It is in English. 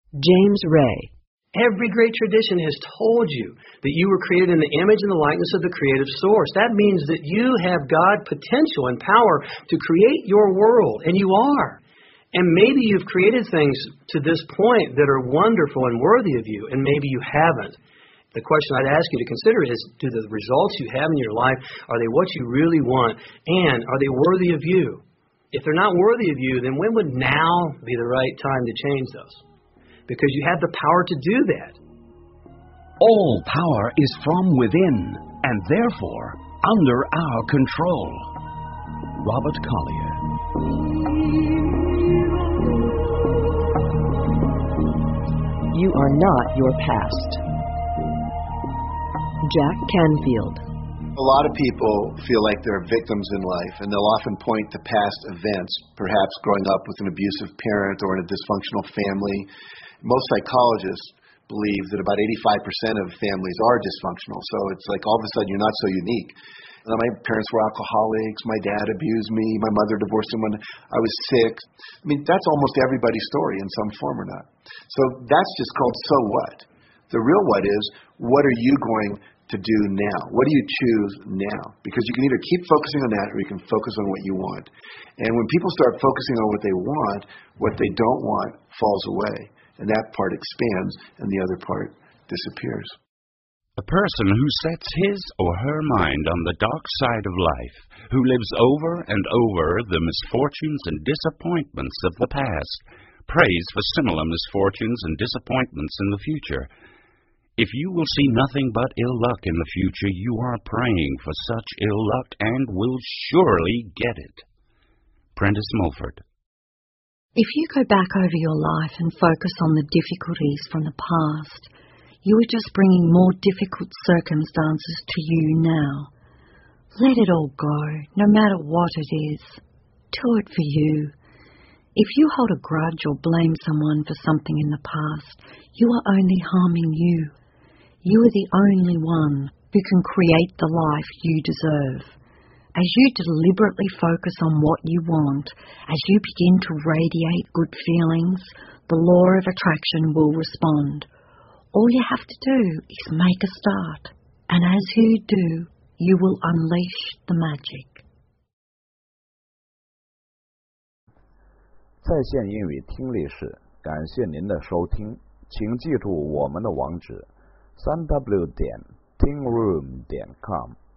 James Ray. Every great tradition has told you that you were created in the image and the likeness of the creative source. That means that you have God potential and power to create your world, and you are. And maybe you've created things to this point that are wonderful and worthy of you, and maybe you haven't. The question I'd ask you to consider is, do the results you have in your life, are they what you really want, and are they worthy of you? If they're not worthy of you, then when would now be the right time to change those? Because you have the power to do that. All power is from within, and therefore under our control. Robert Collier. You are not your past. Jack Canfield. A lot of people feel like they're victims in life, and they'll often point to past events, perhaps growing up with an abusive parent or in a dysfunctional family. Most psychologists believe that about 85% of families are dysfunctional, so it's like all of a sudden you're not so unique. My parents were alcoholics, my dad abused me, my mother divorced him when I was 6. I mean, that's almost everybody's story in some form or not. So that's just called so what. The real what is, what are you going to do now? What do you choose now? Because you can either keep focusing on that or you can focus on what you want. And when people start focusing on what they want, what they don't want falls away. And that part expands and the other part disappears. A person who sets his or her mind on the dark side of life, who lives over and over the misfortunes and disappointments of the past, prays for similar misfortunes and disappointments in the future. If you will see nothing but ill luck in the future, you are praying for such ill luck and will surely get it. Prentice Mulford. If you go back over your life and focus on the difficulties from the past, you are just bringing more difficult circumstances to you now. Let it all go, no matter what it is. Do it for you. If you hold a grudge or blame someone for something in the past, you are only harming you. You are the only one who can create the life you deserve. As you deliberately focus on what you want, as you begin to radiate good feelings, the law of attraction will respond. All you have to do is make a start, and as you do, you will unleash the magic. 在线英语听力室，感谢您的收听，请记住我们的网址：3w.tingroom.com。